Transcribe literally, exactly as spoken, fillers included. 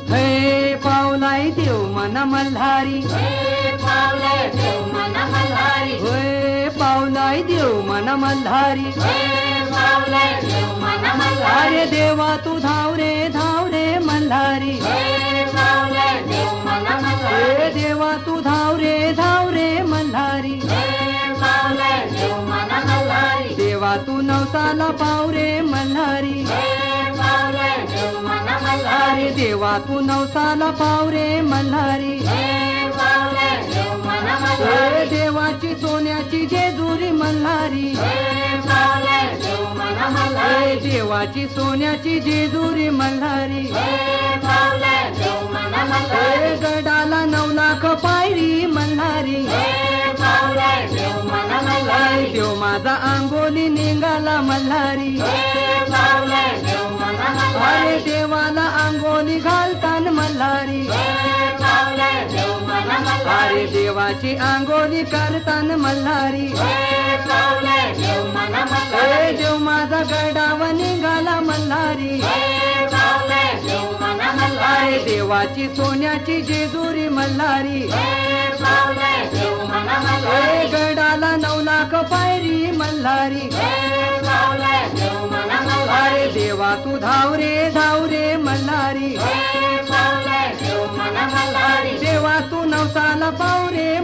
हे पावलाय देव मन मल्हारी, हे पावलाय देव मन मल्हारी, होय पावलाय देव मन मल्हारी, हे पावलाय देव मन मल्हारी, अरे देवा तू धाव रे धाव रे मल्हारी, हे पावलाय देव मन मल्हारी, हे देवा तू धाव रे धाव रे मल्हारी, हे पावलाय देव मन मल्हारी, देवा तू नवसाला पाव रे मल्हारी, हे पावलाय देव मन मल्हारी, अरे देवा तू नवसाला पाव रे मल्हारी, हे पावलाय देव मन हे मल्हारी, देवाची सोन्याची जेजुरी मल्हारी, हे पावलाय देव मन मल्हारी, हे देवाची सोन्याची जेजुरी मल्हारी, हे पावलाय देव मन मल्हारी, हे गडाला नऊ लाख पायरी मल्हारी, हे पावलाय देव मन अरे मल्हारी, देव माझा अंगोली निघाला मल्हारी, हे पावलाय देव मन मल्हारी, अरे देवाला अंगोली घालतान मल्हारी, हे पावलाय देव मन मल्हारी, अरे देवाची अंगोली करतान मल्हारी, हे पावलाय देव मन अरे मल्हारी, देव माझा गडाव निघाला मल्हारी, हे पावलाय देव मन मल्हारी, अरे देवाची सोन्याची जेजुरी मल्हारी, हे पावलाय देव मन अरे मल्हारी, गडाला नऊ लाख पायरी मल्हारी, हे पावलाय देव मन मल्हारी, अरे देवा तू धाव रे धाव रे मल्हारी, हे पावलाय देव मन मल्हारी, देवा तू नवसाला पाव रे